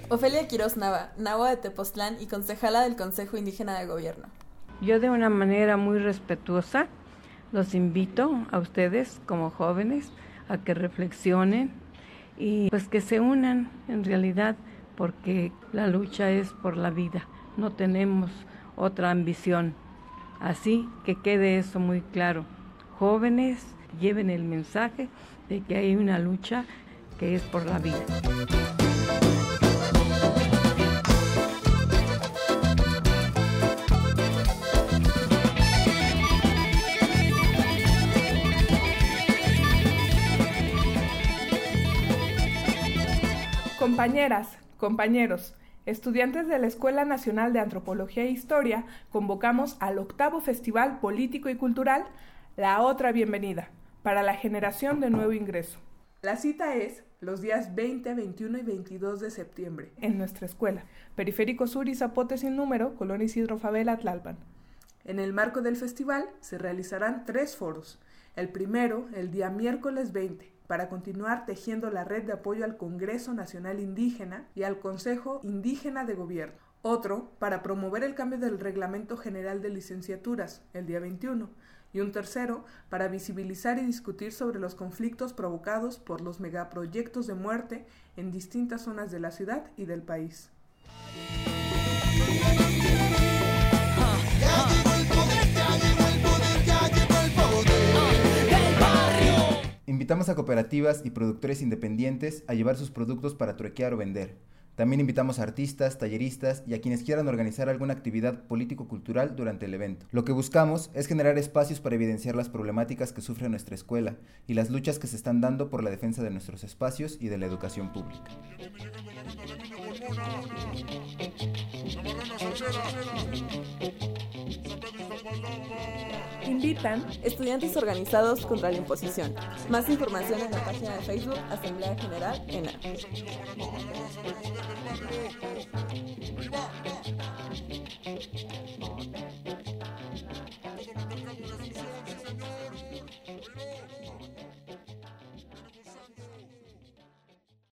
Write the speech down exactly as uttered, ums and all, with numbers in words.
Ofelia Quiroz Nava, nahua de Tepoztlán y concejala del Consejo Indígena de Gobierno. Yo de una manera muy respetuosa los invito a ustedes como jóvenes a que reflexionen y pues que se unan en realidad, porque la lucha es por la vida, no tenemos otra ambición. Así que quede eso muy claro. Jóvenes, lleven el mensaje de que hay una lucha que es por la vida. Compañeras, compañeros, estudiantes de la Escuela Nacional de Antropología e Historia, convocamos al octavo Festival Político y Cultural La Otra Bienvenida, para la generación de nuevo ingreso. La cita es los días veinte, veintiuno y veintidós de septiembre, en nuestra escuela, Periférico Sur y Zapote sin número, Colonia Isidro Favela, Tlalpan. En el marco del festival se realizarán tres foros. El primero, el día miércoles veinte, para continuar tejiendo la red de apoyo al Congreso Nacional Indígena y al Consejo Indígena de Gobierno. Otro, para promover el cambio del Reglamento General de Licenciaturas, el día veintiuno. Y un tercero, para visibilizar y discutir sobre los conflictos provocados por los megaproyectos de muerte en distintas zonas de la ciudad y del país. Invitamos a cooperativas y productores independientes a llevar sus productos para truequear o vender. También invitamos a artistas, talleristas y a quienes quieran organizar alguna actividad político-cultural durante el evento. Lo que buscamos es generar espacios para evidenciar las problemáticas que sufre nuestra escuela y las luchas que se están dando por la defensa de nuestros espacios y de la educación pública. Invitan Estudiantes organizados contra la imposición. Más información en la página de Facebook Asamblea General E N A.